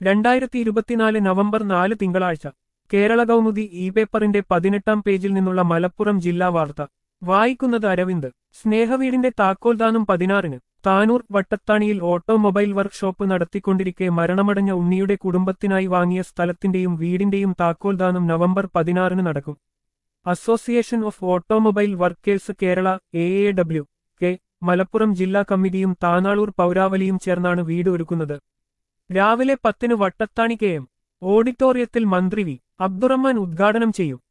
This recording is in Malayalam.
2024 നവംബർ 4 തിങ്കളാഴ്ച കേരള കൗമുദി ഇ പേപ്പറിന്റെ 18-ാം പേജിൽ നിന്നുള്ള മലപ്പുറം ജില്ലാ വാർത്ത വായിക്കുന്നത് അരവിന്ദ്. സ്നേഹവീടിന്റെ താക്കോൽദാനം 16-ന്. താനൂർ വട്ടത്താണിയിൽ ഓട്ടോമൊബൈൽ വർക്ക്ഷോപ്പ് നടത്തിക്കൊണ്ടിരിക്കെ മരണമടഞ്ഞ ഉണ്ണിയുടെ കുടുംബത്തിനായി വാങ്ങിയ സ്ഥലത്തിന്റെയും വീടിന്റെയും താക്കോൽദാനം നവംബർ 16-ന് നടക്കും. Association of automobile workers Kerala AAW K Malappuram ജില്ലാ കമ്മിറ്റിയും താനാളൂർ പൗരാവലിയും ചേർന്നാണ് വീട് ഒരുക്കുന്നത്. രാവിലെ 10-ന് വട്ടത്താണി KM ഓഡിറ്റോറിയത്തിൽ മന്ത്രി വി. അബ്ദുറഹ്മാൻ ഉദ്ഘാടനം ചെയ്യും.